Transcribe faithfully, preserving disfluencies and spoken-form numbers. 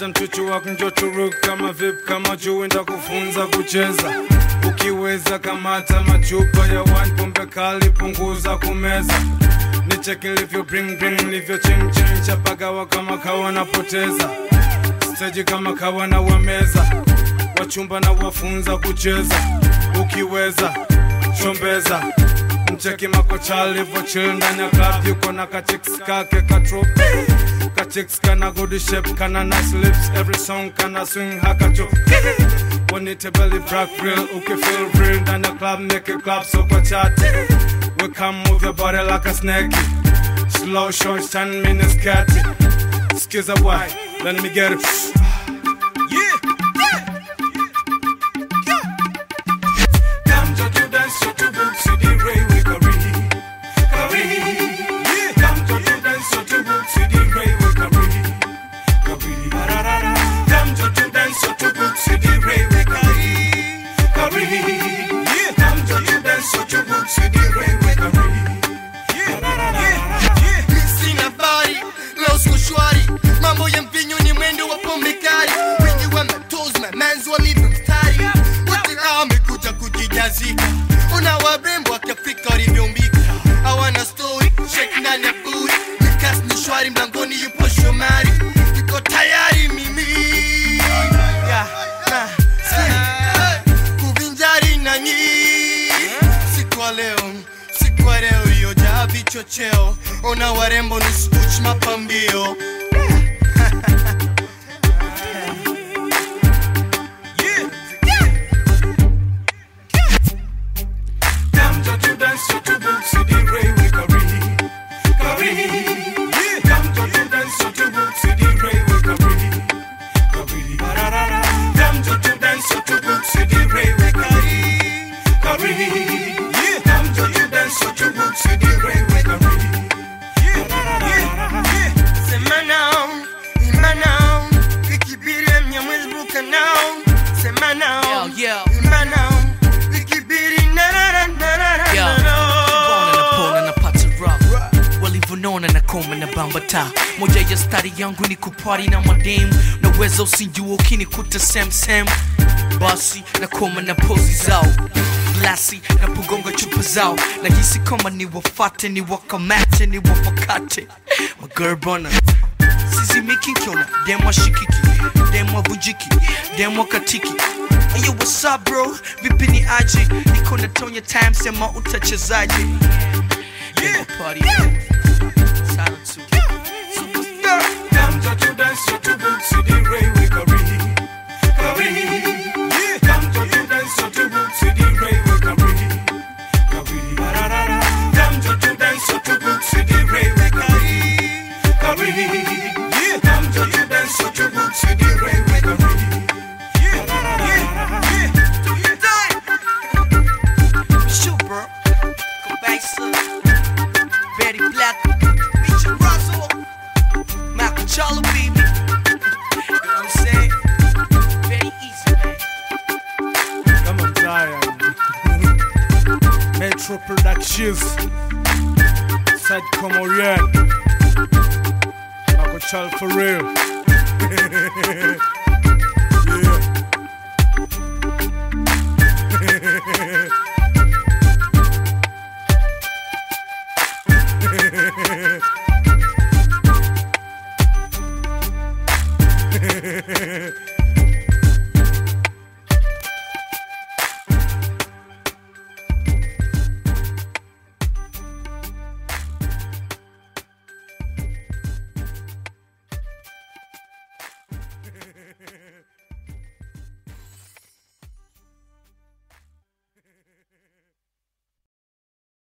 Kamata mchuchu wako njoo turuke kama vip kama juu nitakufunza kucheza. Ukiweza kamata machupa ya wine pombe kali punguza kumeza. Ni check if you bring bring if you ching ching chapagawa kama kawa napoteza. Stage kama kawa na wameza. Wachumba na wafunza kucheza. Ukiweza chombeza. Mcheki makochali vo chill ndani ya club yuko na kachicks kake katropi. Kachicks kana good shape kana nice lips every song kana swing hakacho. When it a belly brag real uke feel real ndani ya club make it clap so kwa chat. We come move your body like a snake. Slow short ten minutes catty. Excuse a why let me get it. Mambo ya mvinyo ni mwendo wa pombe kali. Wengi wa matoes my man's walivyo mstari. Wote wamekuja kujijazika. Una warembo wa Kiafrika walivyombika. Hawana story, shake ndani ya booty. Nikas ni shwari mlangoni yupo Shomari. Niko tayari mimi. Yeah, nah, kuvinjari na nyi. Siku wa leo, siku wa leo iliyojaa vichocheo. Ona warembo ni switch mapambio. Nona na koma na bambata. Moja ya stari yangu ni kuparty na madame. Naweza usinjua ukinikuta sem sem. Basi na koma na pozi zao. Glassy na pugonga chupa zao. Nahisi kama ni wafate ni wakamate ni wafakate. My girl bana Sisi miki kiona Demo shikiki Demo vujiki Demo katiki. Hey yo what's up bro Vipi ni aje. Niko na Tonya time sema utachezaje. Yeah party silent to superstar. Come to dance to the bootsy the railway carry. Carry. Yeah. Come to dance to the bootsy the railway carry. Carry. Come to dance to the bootsy the railway carry. Carry. Yeah. Come to dance to the bootsy the railway carry. Yeah. Yeah. Do you die? Shoot bro. Go back son. Very black. Charlie baby. You know what I'm saying? Very easy, man. Come on, Zion. Metro Productions. Side Comorian. Marco Charles for real.